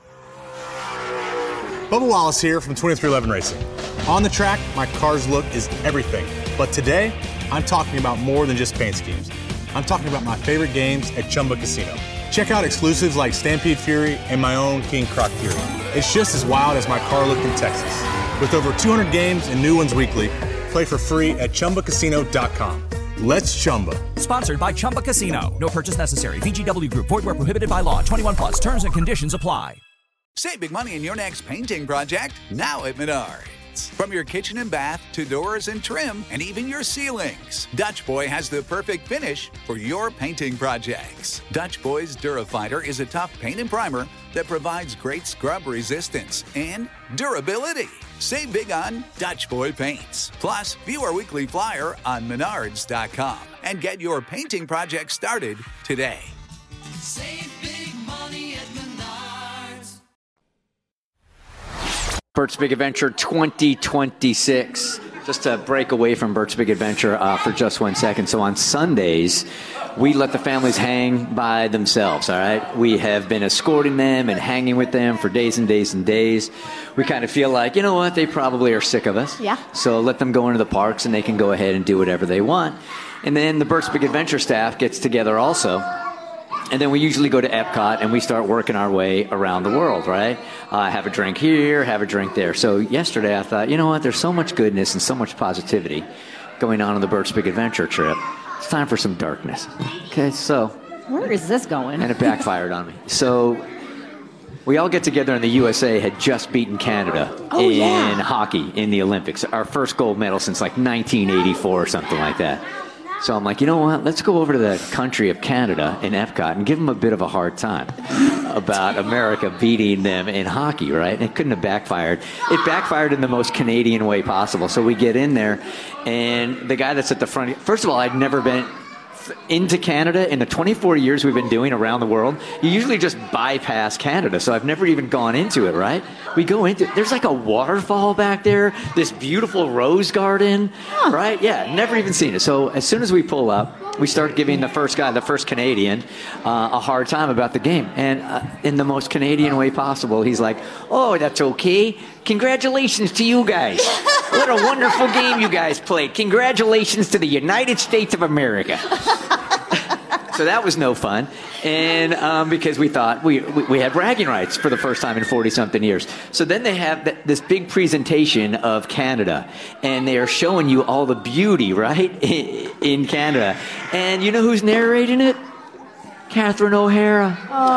Bubba Wallace here from 2311 Racing. On the track, my car's look is everything. But today, I'm talking about more than just paint schemes. I'm talking about my favorite games at Chumba Casino. Check out exclusives like Stampede Fury and my own King Croc Fury. It's just as wild as my car looked in Texas. With over 200 games and new ones weekly, play for free at ChumbaCasino.com. Let's Chumba. Sponsored by Chumba Casino. No purchase necessary. VGW Group. Void where prohibited by law. 21 plus. Terms and conditions apply. Save big money in your next painting project now at Menards. From your kitchen and bath to doors and trim and even your ceilings, Dutch Boy has the perfect finish for your painting projects. Dutch Boy's Durafighter is a tough paint and primer that provides great scrub resistance and durability. Save big on Dutch Boy paints. Plus, view our weekly flyer on Menards.com and get your painting project started today. Save big money at Menards. Bert's Big Adventure 2026. Just to break away from Bert's Big Adventure for just 1 second. So on Sundays, we let the families hang by themselves, all right? We have been escorting them and hanging with them for days and days and days. We kind of feel like, you know what, they probably are sick of us. Yeah. So let them go into the parks and they can go ahead and do whatever they want. And then the Bert's Big Adventure staff gets together also. And then we usually go to Epcot and we start working our way around the world, right? Have a drink here, have a drink there. So yesterday I thought, you know what, there's so much goodness and so much positivity going on the Bert's Big Adventure trip. It's time for some darkness. Okay, so. Where is this going? And it backfired on me. So we all get together, and the USA had just beaten Canada in hockey in the Olympics. Our first gold medal since like 1984 or something like that. So I'm like, you know what? Let's go over to the country of Canada in Epcot and give them a bit of a hard time about America beating them in hockey, right? And it couldn't have backfired. It backfired in the most Canadian way possible. So we get in there, and the guy that's at the front, first of all, I'd never been into Canada in the 24 years we've been doing around the world. You usually just bypass Canada, so I've never even gone into it, right? We go into it. There's like a waterfall back there, this beautiful rose garden, right? Yeah, never even seen it. So as soon as we pull up, we start giving the first guy, the first Canadian, a hard time about the game. And in the most Canadian way possible, he's like, oh, that's okay. Congratulations to you guys. What a wonderful game you guys played. Congratulations to the United States of America. So that was no fun. And because we thought we had bragging rights for the first time in 40-something years. So then they have this big presentation of Canada, and they are showing you all the beauty, right, in Canada. And you know who's narrating it? Catherine O'Hara.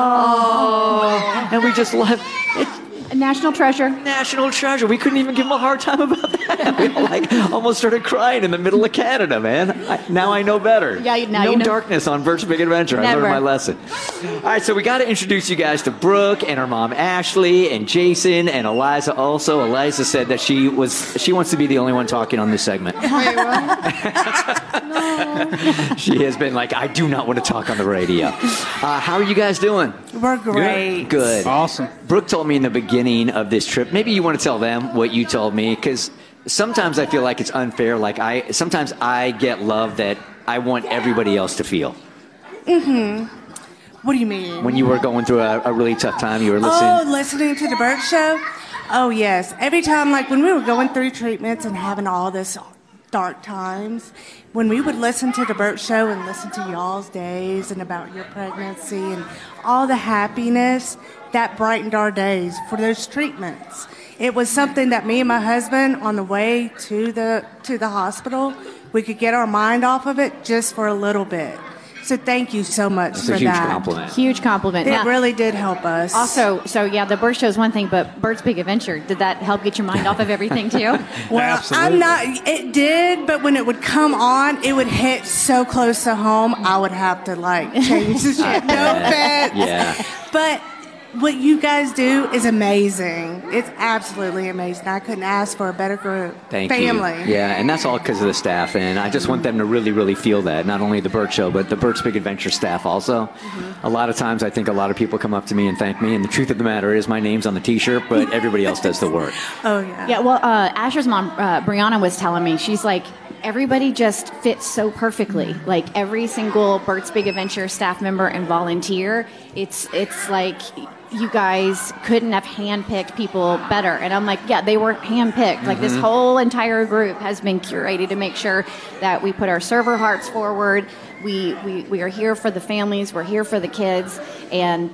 Oh. And we just love it. A national treasure. National treasure. We couldn't even give him a hard time about that. We all almost started crying in the middle of Canada, man. Now I know better. Yeah, now no you know. Darkness on Bert's Big Adventure. Never. I learned my lesson. All right, so we got to introduce you guys to Brooke and her mom Ashley and Jason and Eliza also. Eliza said that she wants to be the only one talking on this segment. Wait, what? No. She has been like, I do not want to talk on the radio. How are you guys doing? We're great. Good. Awesome. Brooke told me in the beginning of this trip, maybe you want to tell them what you told me, because sometimes I feel like it's unfair. Like sometimes I get love that I want everybody else to feel. Mm-hmm. What do you mean? When you were going through a really tough time, you were listening. Oh, listening to the Bert Show? Oh, yes. Every time, like when we were going through treatments and having all this dark times, when we would listen to the Bert Show and listen to y'all's days and about your pregnancy and all the happiness, that brightened our days for those treatments. It was something that me and my husband, on the way to the hospital, we could get our mind off of it just for a little bit. So thank you so much That's for a huge that. compliment. Huge compliment. It Now, really did help us. Also, the Bert Show is one thing, but Bert's Big Adventure, did that help get your mind off of everything too? Well, it did, but when it would come on, it would hit so close to home, I would have to change the shit. No offense. Yeah. But what you guys do is amazing. It's absolutely amazing. I couldn't ask for a better group. Family. You. Yeah, and that's all because of the staff, and I just want them to really, really feel that. Not only the Bert Show, but the Bert's Big Adventure staff also. Mm-hmm. A lot of times I think a lot of people come up to me and thank me, and the truth of the matter is my name's on the T-shirt, but everybody else does the work. Oh, yeah. Yeah, well, Asher's mom, Brianna, was telling me, she's like, everybody just fits so perfectly. Like every single Bert's Big Adventure staff member and volunteer, it's like you guys couldn't have handpicked people better. And I'm like, yeah, they were handpicked. Like this whole entire group has been curated to make sure that we put our server hearts forward. We are here for the families. We're here for the kids, and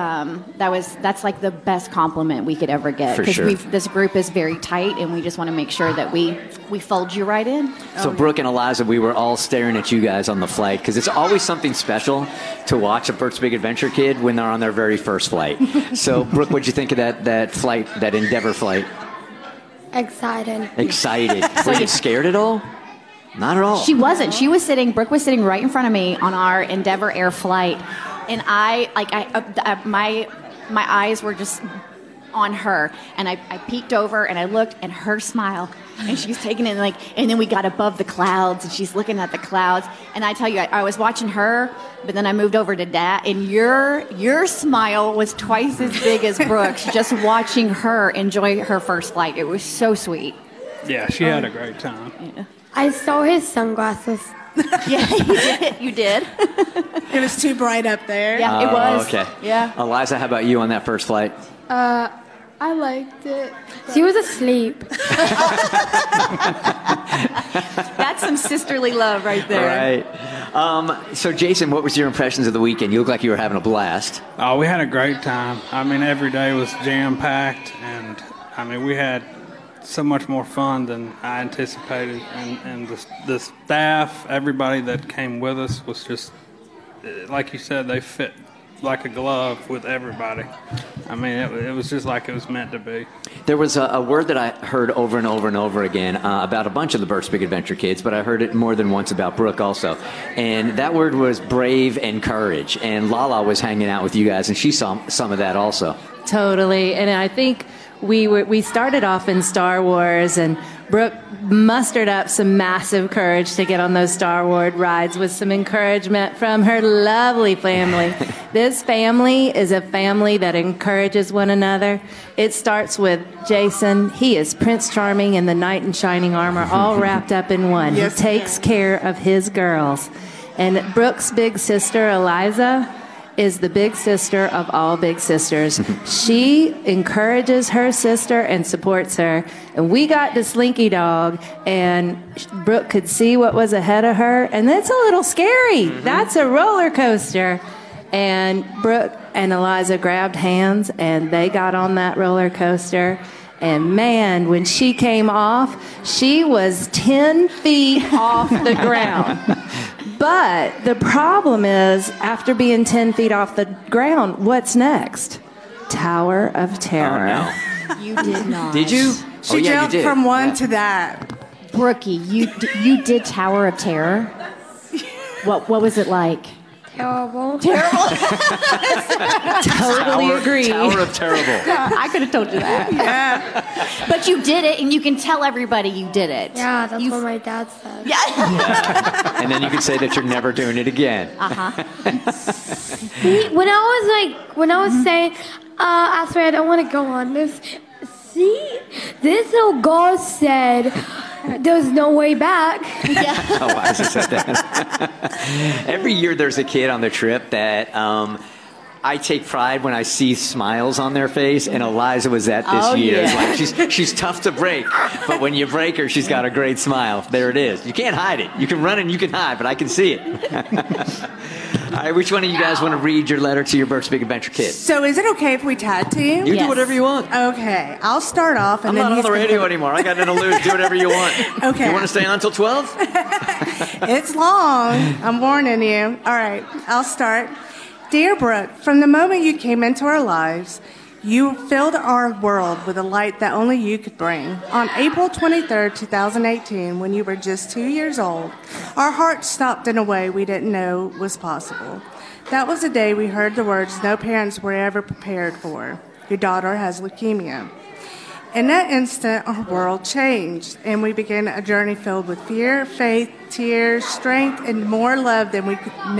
that's like the best compliment we could ever get, because sure. This group is very tight, and we just want to make sure that we fold you right in. So Brooke and Eliza, we were all staring at you guys on the flight, because it's always something special to watch a Bert's Big Adventure kid when they're on their very first flight. So Brooke, what'd you think of that flight, that Endeavor flight? Excited. Were you scared at all? Not at all. She wasn't. Brooke was sitting right in front of me on our Endeavor Air flight, and my eyes were just on her, and I peeked over and I looked, and her smile, and she's taking it and then we got above the clouds, and she's looking at the clouds, and I tell you, I was watching her, but then I moved over to Dad, and your smile was twice as big as Brooke's, just watching her enjoy her first flight. It was so sweet. Yeah, she had a great time. Yeah. I saw his sunglasses. Yeah, you did. It was too bright up there. Yeah, it was. Okay. Yeah. Eliza, how about you on that first flight? I liked it. She was asleep. That's some sisterly love right there. All right. So, Jason, what was your impressions of the weekend? You look like you were having a blast. Oh, we had a great time. I mean, every day was jam-packed, and, I mean, we had so much more fun than I anticipated, and the staff, everybody that came with us was just, like you said, they fit like a glove with everybody. I mean, it was just like it was meant to be. There was a word that I heard over and over and over again about a bunch of the Bert's Big Adventure kids, but I heard it more than once about Brooke also. And that word was brave and courage. And Lala was hanging out with you guys, and she saw some of that also. Totally. And I think we started off in Star Wars, and Brooke mustered up some massive courage to get on those Star Wars rides with some encouragement from her lovely family. This family is a family that encourages one another. It starts with Jason. He is Prince Charming in the knight in shining armor, all wrapped up in one. Yes, he takes care of his girls. And Brooke's big sister, Eliza, is the big sister of all big sisters. She encourages her sister and supports her. And we got the Slinky Dog, and Brooke could see what was ahead of her, and that's a little scary. That's a roller coaster. And Brooke and Eliza grabbed hands, and they got on that roller coaster. And man, when she came off, she was 10 feet off the ground. But the problem is, after being 10 feet off the ground, what's next? Tower of Terror. Oh, no. You did not. Did you? She jumped from one to that. Brookie, you did Tower of Terror? What was it like? Terrible. Totally agree. Tower of Terrible. I could have told you that. Yeah. But you did it, and you can tell everybody you did it. Yeah, that's what my dad said. Yeah. And then you can say that you're never doing it again. When I was saying, actually, I don't want to go on this. See, this little girl said, there's no way back. Oh, I just said that. Every year there's a kid on the trip that I take pride when I see smiles on their face, and Eliza was that this year. Yeah. Like she's tough to break, but when you break her, she's got a great smile. There it is. You can't hide it. You can run and you can hide, but I can see it. All right, which one of you guys want to read your letter to your Bert's Big Adventure kid? So is it okay if we tag team? You do whatever you want. Okay, I'll start off. And I'm then not on the radio anymore. I got nothing to lose. Do whatever you want. Okay. You want to stay on until 12? It's long. I'm warning you. All right, I'll start. Dear Brooke, from the moment you came into our lives, you filled our world with a light that only you could bring. On April 23rd, 2018, when you were just 2 years old, our hearts stopped in a way we didn't know was possible. That was the day we heard the words no parents were ever prepared for. Your daughter has leukemia. In that instant, our world changed, and we began a journey filled with fear, faith, tears, strength, and more love than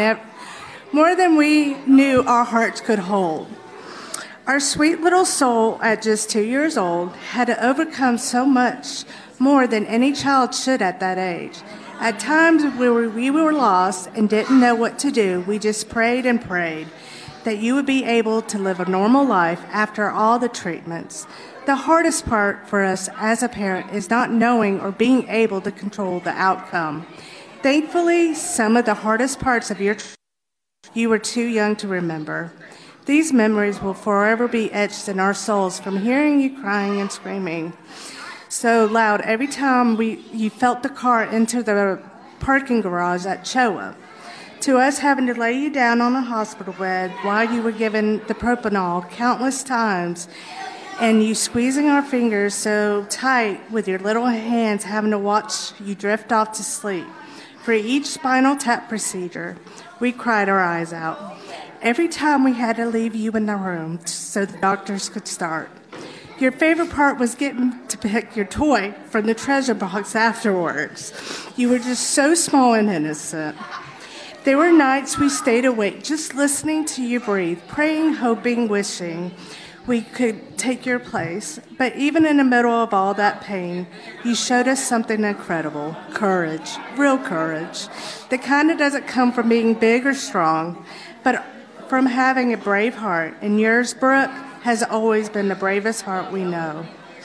more than we knew our hearts could hold. Our sweet little soul at just 2 years old had to overcome so much more than any child should at that age. At times we were lost and didn't know what to do. We just prayed and prayed that you would be able to live a normal life after all the treatments. The hardest part for us as a parent is not knowing or being able to control the outcome. Thankfully, some of the hardest parts of your you were too young to remember. These memories will forever be etched in our souls from hearing you crying and screaming so loud every time you felt the car enter the parking garage at Choa. To us having to lay you down on a hospital bed while you were given the propanol countless times, and you squeezing our fingers so tight with your little hands, having to watch you drift off to sleep. For each spinal tap procedure, we cried our eyes out. Every time we had to leave you in the room so the doctors could start. Your favorite part was getting to pick your toy from the treasure box afterwards. You were just so small and innocent. There were nights we stayed awake just listening to you breathe, praying, hoping, wishing we could take your place. But even in the middle of all that pain, you showed us something incredible. Courage, real courage. The kind that doesn't come from being big or strong, but from having a brave heart. And yours, Brooke, has always been the bravest heart we know.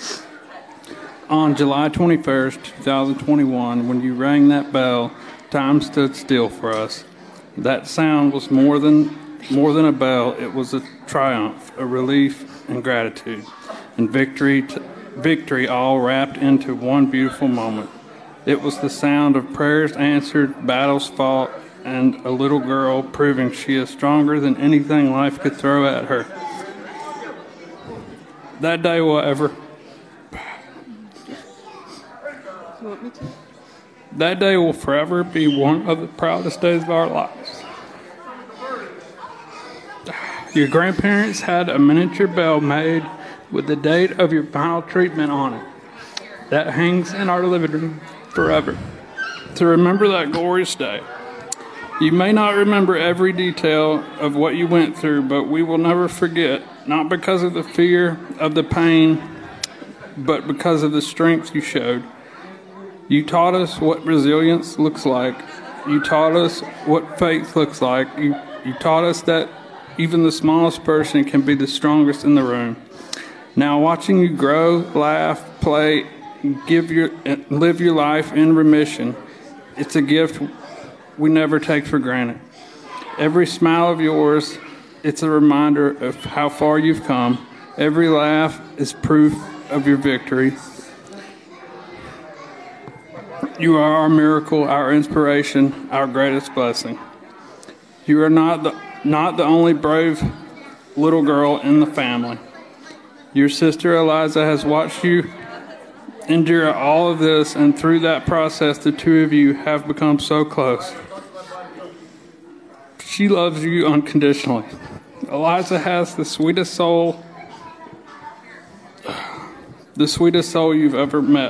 On July 21st, 2021, when you rang that bell, time stood still for us. That sound was more than a bell. It was a triumph, a relief, and gratitude, and victory all wrapped into one beautiful moment. It was the sound of prayers answered, battles fought, and a little girl, proving she is stronger than anything life could throw at her. That day will That day will forever be one of the proudest days of our lives. Your grandparents had a miniature bell made with the date of your final treatment on it. That hangs in our living room forever to remember that glorious day. You may not remember every detail of what you went through, but we will never forget, not because of the fear of the pain, but because of the strength you showed. You taught us what resilience looks like. You taught us what faith looks like. You taught us that even the smallest person can be the strongest in the room. Now, watching you grow, laugh, play, live your life in remission, it's a gift we never take for granted. Every smile of yours, it's a reminder of how far you've come. Every laugh is proof of your victory. You are our miracle, our inspiration, our greatest blessing. You are not the only brave little girl in the family. Your sister Eliza has watched you endure all of this, and through that process, the two of you have become so close. She loves you unconditionally. Eliza has the sweetest soul you've ever met.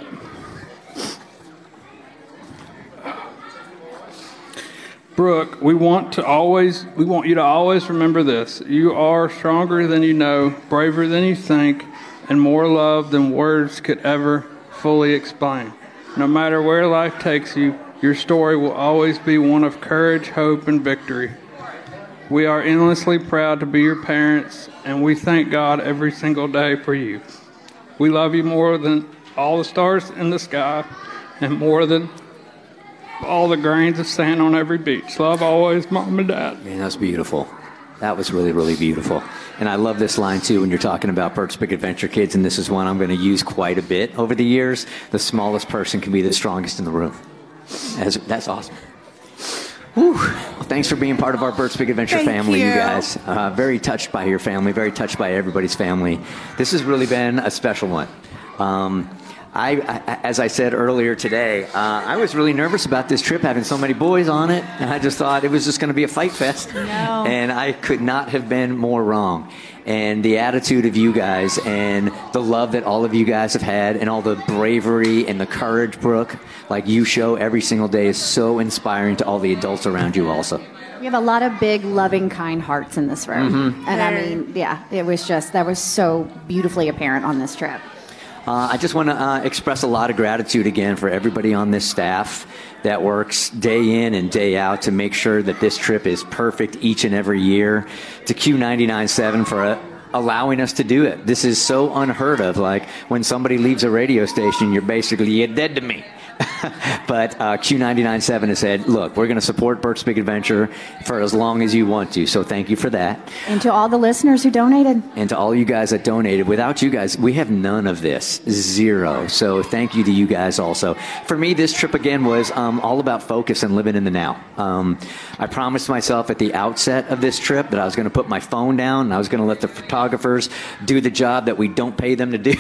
Brooke, we want you to always remember this. You are stronger than you know, braver than you think, and more loved than words could ever fully explain. No matter where life takes you, your story will always be one of courage, hope, and victory. We are endlessly proud to be your parents, and we thank God every single day for you. We love you more than all the stars in the sky, and more than all the grains of sand on every beach. Love always, Mom and Dad. Man, that's beautiful. That was really, really beautiful. And I love this line, too, when you're talking about Bert's Big Adventure Kids, and this is one I'm going to use quite a bit over the years. The smallest person can be the strongest in the room. That's awesome. Whew. Well, thanks for being part of our Bert's Big Adventure family, you guys. Very touched by your family, very touched by everybody's family. This has really been a special one. As I said earlier today, I was really nervous about this trip having so many boys on it, and I just thought it was just going to be a fight fest. No. And I could not have been more wrong. And the attitude of you guys and the love that all of you guys have had and all the bravery and the courage, Brooke, like you show every single day is so inspiring to all the adults around you also. We have a lot of big, loving, kind hearts in this room. Mm-hmm. And I mean, yeah, that was so beautifully apparent on this trip. I just want to express a lot of gratitude again for everybody on this staff that works day in and day out to make sure that this trip is perfect each and every year. To Q99.7 for allowing us to do it. This is so unheard of. Like when somebody leaves a radio station, you're dead to me. But Q99.7 has said, look, we're going to support Bert's Big Adventure for as long as you want to. So thank you for that. And to all the listeners who donated. And to all you guys that donated. Without you guys, we have none of this. Zero. So thank you to you guys also. For me, this trip again was all about focus and living in the now. I promised myself at the outset of this trip that I was going to put my phone down and I was going to let the photographers do the job that we don't pay them to do.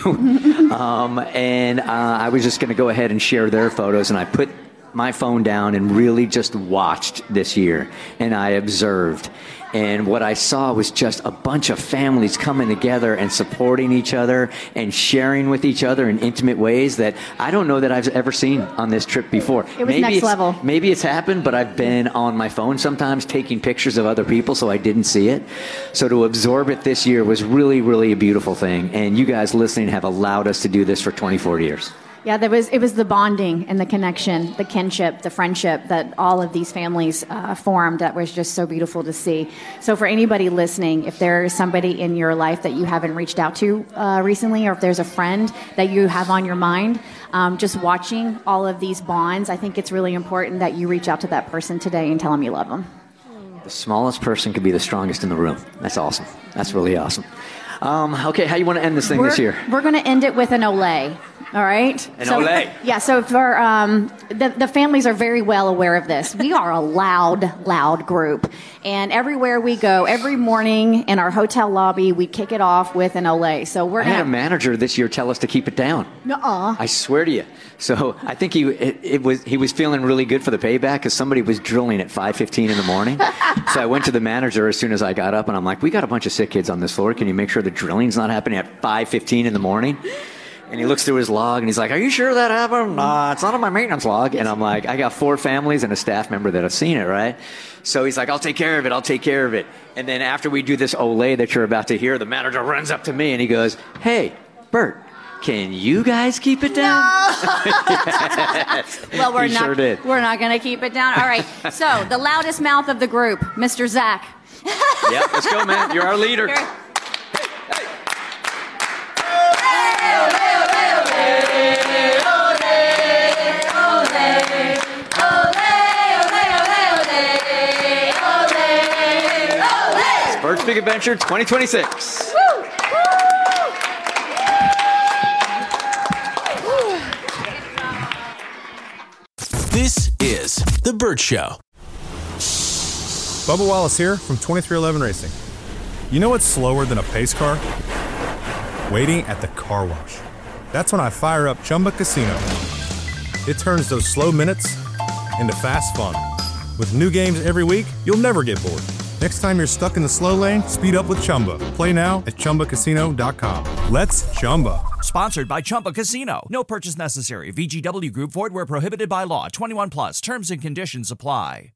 And I was just going to go ahead and share their photos, and I put my phone down and really just watched this year, and I observed. And what I saw was just a bunch of families coming together and supporting each other and sharing with each other in intimate ways that I don't know that I've ever seen on this trip before. It was next level. Maybe it's happened, but I've been on my phone sometimes taking pictures of other people, so I didn't see it. So to absorb it this year was really, really a beautiful thing. And you guys listening have allowed us to do this for 24 years. Yeah, it was the bonding and the connection, the kinship, the friendship that all of these families formed that was just so beautiful to see. So for anybody listening, if there is somebody in your life that you haven't reached out to recently, or if there's a friend that you have on your mind, just watching all of these bonds, I think it's really important that you reach out to that person today and tell them you love them. The smallest person could be the strongest in the room. That's awesome. That's really awesome. Okay, how you want to end this thing this year? We're going to end it with an Olay. All right. An Olay. Yeah. So for the families are very well aware of this. We are a loud group, and everywhere we go, every morning in our hotel lobby, we kick it off with an Olay. So we're I had a manager this year tell us to keep it down. Nuh-uh. I swear to you. So I think he was feeling really good for the payback because somebody was drilling at 5:15 in the morning. So I went to the manager as soon as I got up, and I'm like, we got a bunch of sick kids on this floor. Can you make sure the drilling's not happening at 5:15 in the morning? And he looks through his log, and he's like, are you sure that happened? Nah, it's not on my maintenance log. And I'm like, I got 4 families and a staff member that have seen it, right? So he's like, I'll take care of it. And then after we do this Olay that you're about to hear, the manager runs up to me, and he goes, hey, Bert, can you guys keep it down? Yes. Well, He sure did. We're not going to keep it down. All right. So the loudest mouth of the group, Mr. Zach. Yep, let's go, man. You're our leader. Bert's Big Adventure 2026. This is The Bert Show. Bubba Wallace here from 2311 Racing. You know what's slower than a pace car? Waiting at the car wash. That's when I fire up Chumba Casino. It turns those slow minutes into fast fun. With new games every week, you'll never get bored. Next time you're stuck in the slow lane, speed up with Chumba. Play now at ChumbaCasino.com. Let's Chumba. Sponsored by Chumba Casino. No purchase necessary. VGW Group. Void where prohibited by law. 21 plus. Terms and conditions apply.